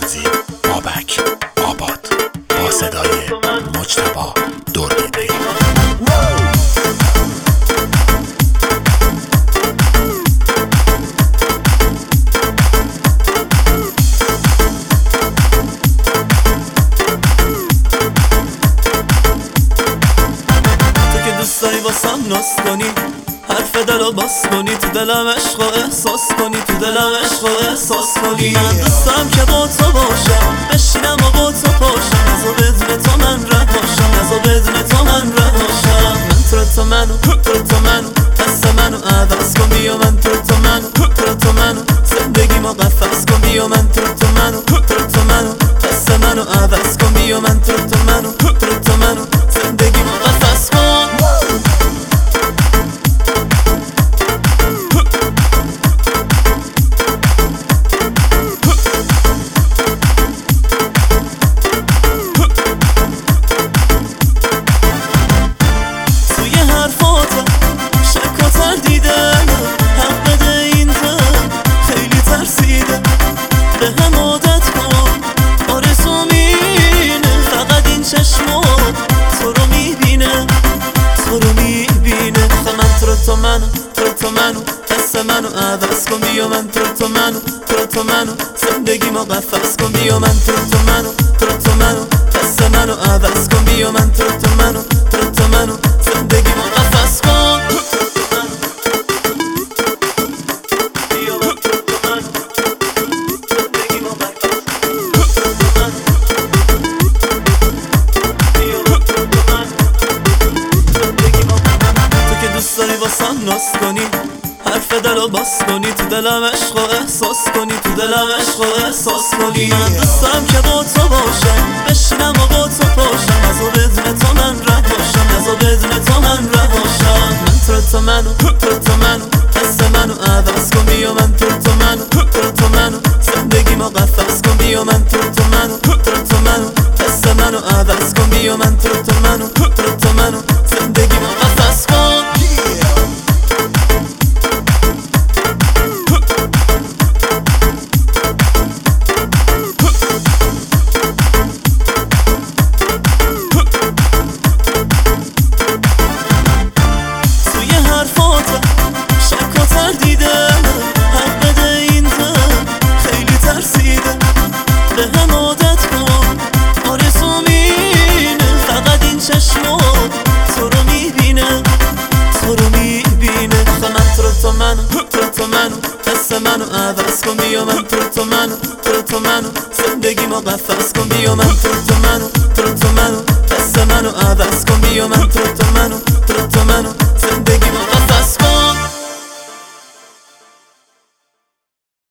سازی بابک آباد با صدای مجتبی دوربیدی. دوست داری واسم ناز کنی، حرف دلو باز کنی، تو دلم عشق و احساس کنی، تو دلم عشق و احساس کنی. من دوست دارم که با تو باشم، بشینم و با تو پاشم، نزا بدون تو من ره باشم، نزا بدون تو من ره باشم. من تو منو، تو منو، دست منو عوض کن بیا. من تو منو، زندگی ما قفص کن بیا. من تو منو، دست منو عوض کن بیا. من تو منو، زندگی ما قفص کن. تو منو، دست منو عوض کن بیا. من تو منو، زندگی ما قفص کن بیا. من تو منو، دست منو عوض کن بیا. من تو منو، زندگی ما قفص کن. دوست داری واسم ناز کنی، حرف دلو باز کنی، تو دلم عشق و احساس کنی، تو دلم عشق و احساس کنی. من دوست دارم که با تو باشم، بشینم و با تو پاشم، نزا بدون تو من ره باشم، نزا بدون تو من ره باشم. من تو منو، دست منو عوض کن بیا. من تو منو، زندگی ما قفص کن بیا. من تو منو، دست منو عوض کن بیا. من تو منو، زندگی ما قفص کن. تو منو، دست منو عوض کن بیا. من تو منو، زندگی ما قفص کن بیا. من تو منو، دست منو عوض کن بیا. من تو منو